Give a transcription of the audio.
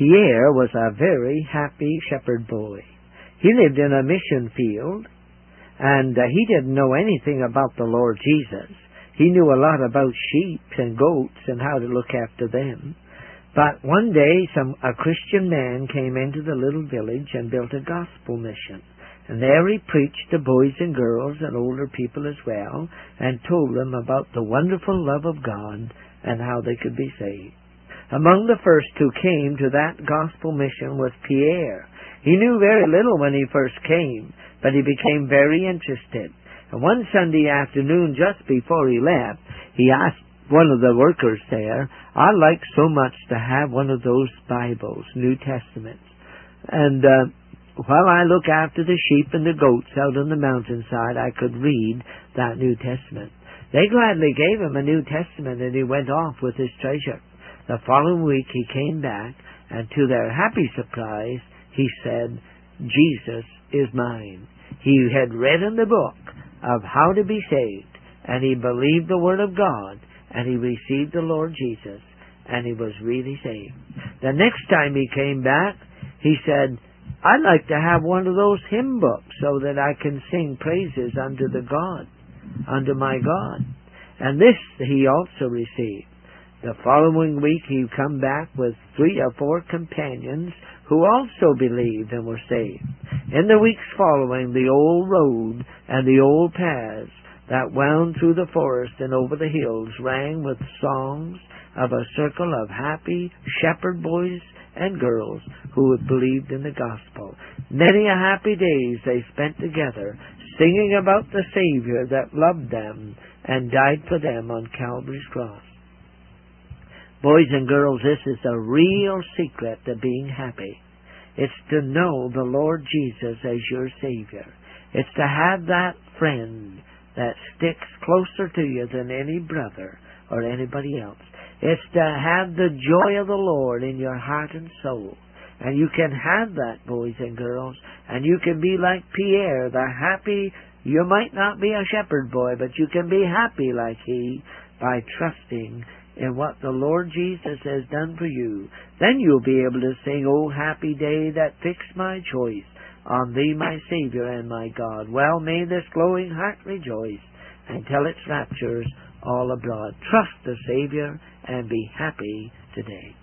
Pierre was a very happy shepherd boy. He lived in a mission field, and he didn't know anything about the Lord Jesus. He knew a lot about sheep and goats and how to look after them. But one day a Christian man came into the little village and built a gospel mission. And there he preached to boys and girls and older people as well, and told them about the wonderful love of God and how they could be saved. Among the first who came to that gospel mission was Pierre. He knew very little when he first came, but he became very interested. And one Sunday afternoon, just before he left, he asked one of the workers there, "I'd like so much to have one of those Bibles, New Testaments. And while I look after the sheep and the goats out on the mountainside, I could read that New Testament." They gladly gave him a New Testament, and he went off with his treasure. The following week he came back, and to their happy surprise, he said, "Jesus is mine." He had read in the book of how to be saved, and he believed the Word of God, and he received the Lord Jesus, and he was really saved. The next time he came back, he said, "I'd like to have one of those hymn books so that I can sing praises unto my God." And this he also received. The following week he come back with 3 or 4 companions who also believed and were saved. In the weeks following, the old road and the old paths that wound through the forest and over the hills rang with songs of a circle of happy shepherd boys and girls who had believed in the gospel. Many a happy days they spent together, singing about the Savior that loved them and died for them on Calvary's cross. Boys and girls, this is the real secret to being happy. It's to know the Lord Jesus as your Savior. It's to have that friend that sticks closer to you than any brother or anybody else. It's to have the joy of the Lord in your heart and soul. And you can have that, boys and girls, and you can be like Pierre, the happy. You might not be a shepherd boy, but you can be happy like he by trusting in what the Lord Jesus has done for you. Then you'll be able to sing, "Oh, happy day that fixed my choice on thee, my Savior and my God. Well may this glowing heart rejoice and tell its raptures all abroad." Trust the Savior and be happy today.